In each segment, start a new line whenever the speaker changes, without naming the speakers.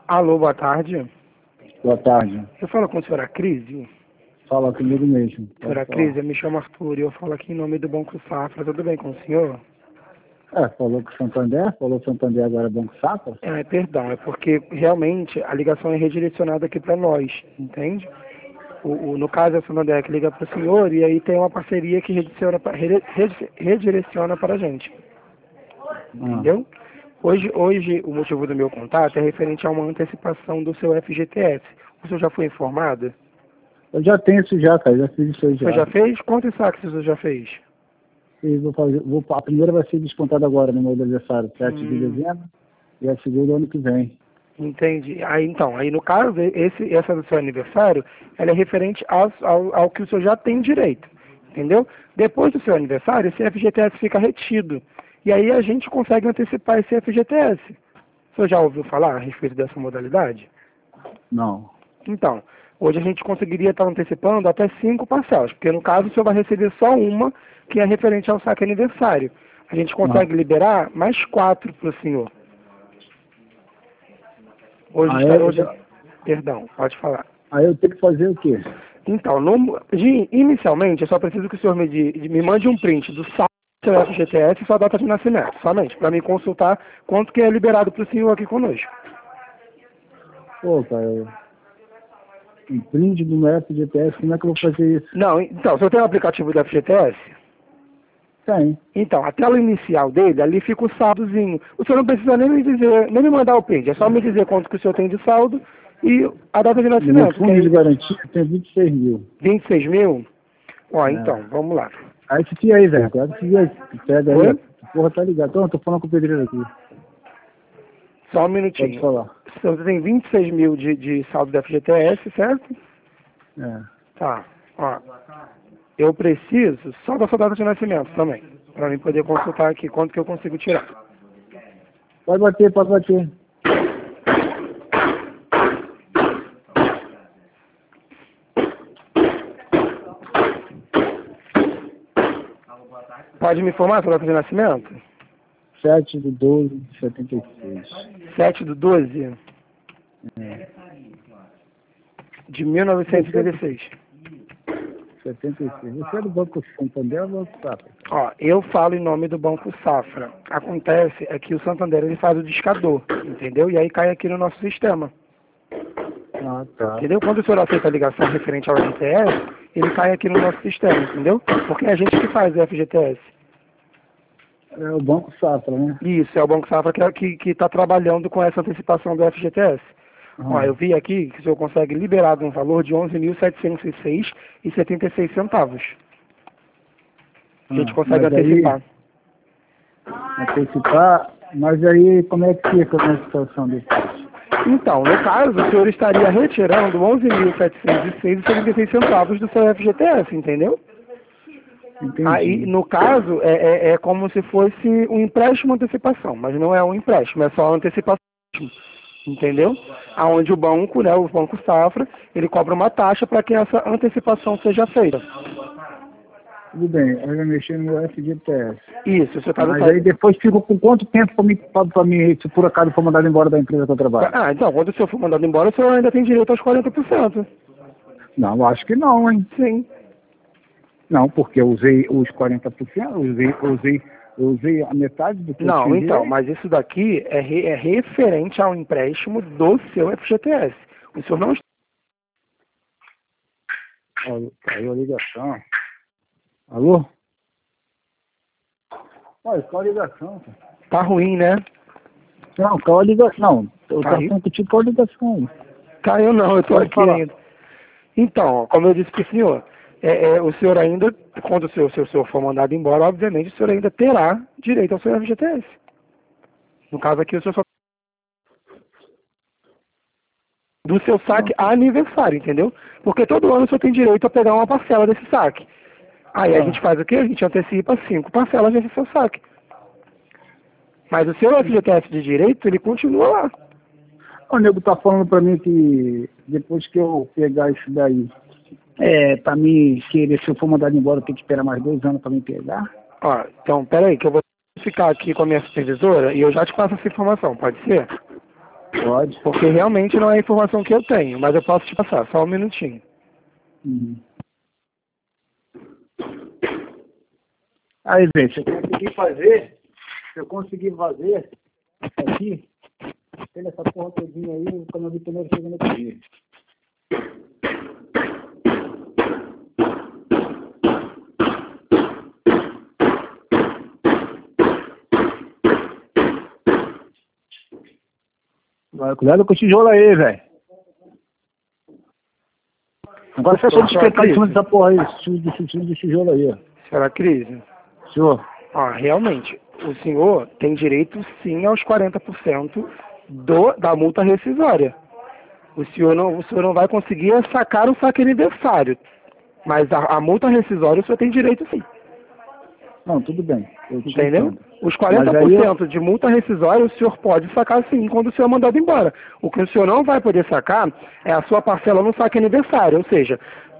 Alô, boa tarde.
Boa tarde.
Eu falo com a senhora Crise.
Fala comigo mesmo.
Senhora Crise, eu me chamo Arthur e eu falo aqui em nome do Banco Safra. Tudo bem com o senhor?
Falou com o Santander, falou Santander agora Banco Safra.
Perdão, é porque realmente a ligação é redirecionada aqui para nós, entende? No caso é o Santander que liga para o senhor e aí tem uma parceria que redireciona para a gente. Entendeu? Hoje o motivo do meu contato é referente a uma antecipação do seu FGTS. O senhor já foi informado?
Eu já tenho isso já, cara. Já fiz isso aí já.
Você já fez? Quantos saques o senhor já fez?
E a primeira vai ser descontada agora no meu aniversário, 7 de dezembro, e a segunda ano que vem.
Entendi. Aí no caso, essa do seu aniversário, ela é referente ao que o senhor já tem direito. Entendeu? Depois do seu aniversário, esse FGTS fica retido. E aí a gente consegue antecipar esse FGTS. O senhor já ouviu falar a respeito dessa modalidade?
Não.
Então, hoje a gente conseguiria estar antecipando até 5 parcelas, porque no caso o senhor vai receber só uma, que é referente ao saque aniversário. A gente consegue liberar mais 4 para o senhor. Perdão, pode falar.
Aí eu tenho que fazer o quê?
Então, inicialmente, eu só preciso que o senhor me mande um print do saldo do seu FGTS e sua data de nascimento, somente, para me consultar quanto que é liberado para o senhor aqui conosco.
Pô, cara, um print do meu FGTS, como é que eu vou fazer isso?
Não, então, o senhor tem o aplicativo do FGTS?
Tem.
Então, a tela inicial dele, ali fica o saldozinho. O senhor não precisa nem me mandar o print, é só me dizer quanto que o senhor tem de saldo e a data de nascimento.
No fundo de garantia tem 26 mil.
26 mil? Ó, então, vamos lá.
Aí se fia aí, velho. Pega aí.
Oi?
Porra, tá ligado. Então, tô falando com o pedreiro aqui.
Só um minutinho.
Pode falar.
Você tem 26 mil de saldo da FGTS, certo?
É.
Tá. Ó, eu preciso só da sua data de nascimento também, para mim poder consultar aqui quanto que eu consigo tirar.
Pode bater, pode bater.
Pode me informar a sua data de nascimento?
7/12/76.
7/12 de 1976.
76. Você é do Banco Santander ou Banco Safra?
Ó, eu falo em nome do Banco Safra. Acontece é que o Santander ele faz o discador, entendeu? E aí cai aqui no nosso sistema.
Ah, tá.
Entendeu? Quando o senhor aceita a ligação referente ao FGTS, ele cai aqui no nosso sistema, entendeu? Porque é a gente que faz o FGTS.
É o Banco Safra, né?
Isso, é o Banco Safra que está trabalhando com essa antecipação do FGTS. Ó, eu vi aqui que o senhor consegue liberar um valor de 11.706,76 centavos. A gente consegue antecipar.
Antecipar? Mas aí como é que fica na situação depois?
Então, no caso, o senhor estaria retirando 11.706,76 centavos do seu FGTS, entendeu?
Entendi.
Aí, no caso, é como se fosse um empréstimo antecipação, mas não é um empréstimo, é só uma antecipação, entendeu? Aonde o banco, né, o Banco Safra, ele cobra uma taxa para que essa antecipação seja feita.
Tudo bem, aí vai mexer no meu FGTS.
Isso, você está
Mas aí depois fica com quanto tempo para mim, se por acaso for mandado embora da empresa que eu trabalho?
Ah, então, quando o senhor for mandado embora, o senhor ainda tem direito aos 40%.
Não, acho que não, hein?
Sim.
Não, porque eu usei os 40%, usei a metade do que eu
Não,
tinha
então,
direito.
mas isso daqui é referente ao empréstimo do seu FGTS. O senhor não...
Caiu a ligação. Alô? Olha, caiu a ligação, cara.
Tá ruim, né?
Não, caiu a ligação. Não, eu tava
Caiu?
falando contigo, caiu a ligação.
Caiu não, eu tô
Pode
aqui
falar.
ainda. Então, como eu disse para o senhor, o senhor ainda, quando o senhor for mandado embora, obviamente, o senhor ainda terá direito ao seu FGTS. No caso aqui, o senhor só... do seu saque aniversário, entendeu? Porque todo ano o senhor tem direito a pegar uma parcela desse saque. Aí a gente faz o quê? A gente antecipa 5 parcelas desse seu saque. Mas o seu FGTS de direito, ele continua lá.
O nego tá falando pra mim que depois que eu pegar isso daí, pra mim querer, se eu for mandado embora, eu tenho que esperar mais 2 anos pra me pegar?
Ó, então, peraí, que eu vou ficar aqui com a minha supervisora e eu já te passo essa informação, pode ser?
Pode.
Porque realmente não é a informação que eu tenho, mas eu posso te passar, só um minutinho.
Uhum. Aí, gente, se eu conseguir fazer aqui, tem essa porra todinha aí, quando eu vi primeiro chegando aqui. Cuidado com o tijolo aí, velho. Agora você só despertar em cima dessa porra aí, do tijolo aí, ó.
Senhora Cris,
Senhor.
Realmente, o senhor tem direito sim aos 40% da multa rescisória. O senhor não vai conseguir sacar o saque aniversário, mas a multa rescisória o senhor tem direito sim.
Não, tudo bem.
Entendeu? Os 40% de multa rescisória o senhor pode sacar sim quando o senhor é mandado embora. O que o senhor não vai poder sacar é a sua parcela no saque aniversário, ou seja,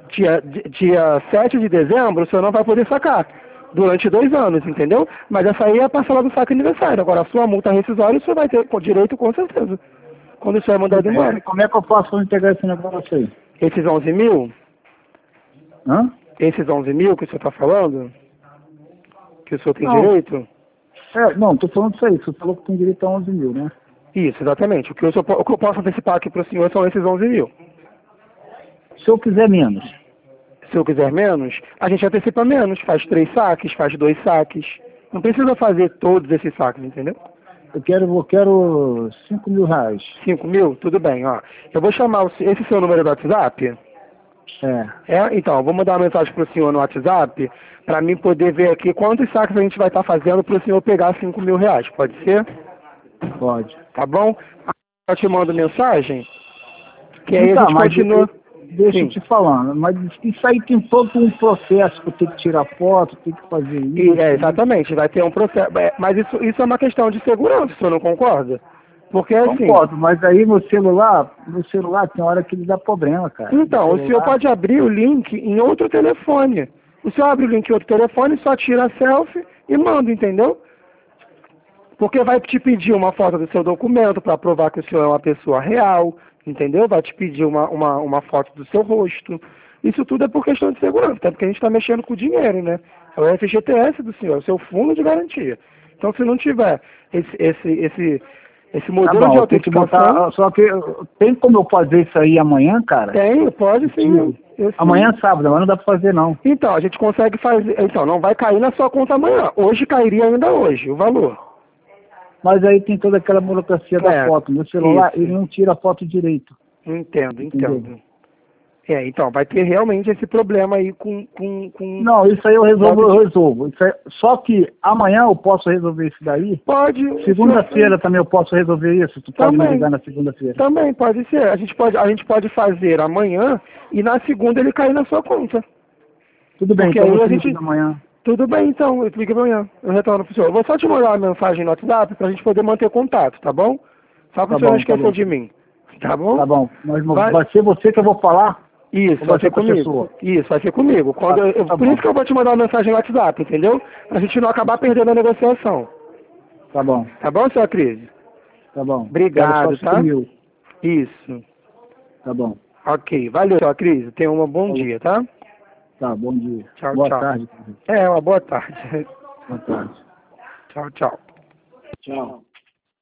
dia 7 de dezembro o senhor não vai poder sacar durante 2 anos, entendeu? Mas essa aí é a parcela do saque aniversário. Agora a sua multa rescisória o senhor vai ter direito com certeza, quando o senhor é mandado embora.
Como é que eu faço para integrar esse negócio aí?
Esses 11 mil?
Hã?
Esses 11 mil que o senhor está falando? Que o senhor tem direito?
Não, tô falando isso aí. Você falou que tem direito a 11 mil, né?
Isso, exatamente. O que eu posso antecipar aqui para o senhor são esses 11 mil.
Se eu quiser menos?
Se eu quiser menos, a gente antecipa menos. Faz 3 saques, faz 2 saques. Não precisa fazer todos esses saques, entendeu?
Eu quero 5 mil reais.
5 mil? Tudo bem, ó. Eu vou chamar esse seu número do WhatsApp? Então, eu vou mandar uma mensagem para o senhor no WhatsApp para mim poder ver aqui quantos saques a gente vai estar fazendo para o senhor pegar 5 mil reais. Pode ser?
Pode.
Tá bom? Eu te mando mensagem, que aí a gente continua.
Deixa eu te falando, mas isso aí tem todo um processo que eu tenho que tirar foto, tenho que fazer isso.
Exatamente, vai ter um processo. Mas isso é uma questão de segurança, o senhor não concorda? Porque assim.
Concordo, mas aí no celular tem hora que ele dá problema, cara.
Então, o senhor pode abrir o link em outro telefone. O senhor abre o link em outro telefone, só tira a selfie e manda, entendeu? Porque vai te pedir uma foto do seu documento para provar que o senhor é uma pessoa real, entendeu? Vai te pedir uma foto do seu rosto. Isso tudo é por questão de segurança, até porque a gente está mexendo com o dinheiro, né? É o FGTS do senhor, é o seu fundo de garantia. Então, se não tiver esse modelo de autenticação...
Só que tem como eu fazer isso aí amanhã, cara?
Tem, pode sim.
Amanhã é sábado, mas não dá para fazer não.
Então, a gente consegue fazer... Então, não vai cair na sua conta amanhã. Hoje cairia ainda hoje, o valor.
Mas aí tem toda aquela burocracia da foto. No celular,
isso.
ele não tira a foto direito.
Entendo. Então, vai ter realmente esse problema aí com...
Não, isso aí eu resolvo. Isso aí... Só que amanhã eu posso resolver isso daí?
Pode.
Segunda-feira também eu posso resolver isso? Tu pode me ligar na segunda-feira?
Também, pode ser. A gente pode fazer amanhã e na segunda ele cair na sua conta.
Tudo bem, então a gente... amanhã.
Tudo bem, então, eu ligo amanhã. Eu retorno pro senhor. Eu vou só te mandar uma mensagem no WhatsApp pra gente poder manter contato, tá bom? Só que o senhor não esqueceu de mim. Tá bom?
Tá bom. Mas vai ser você que eu vou falar?
Isso, vai ser comigo. Isso, vai ser comigo. Por isso que eu vou te mandar uma mensagem no WhatsApp, entendeu? Pra gente não acabar perdendo a negociação.
Tá bom.
Tá bom, senhora Cris?
Tá bom.
Obrigado, tá? Isso.
Tá bom.
Ok, valeu, senhora Cris. Tenha um bom dia, tá?
Tá, bom dia.
Tchau,
boa
tchau.
Tarde.
Uma boa tarde.
Boa tarde.
Tchau, tchau.
Tchau.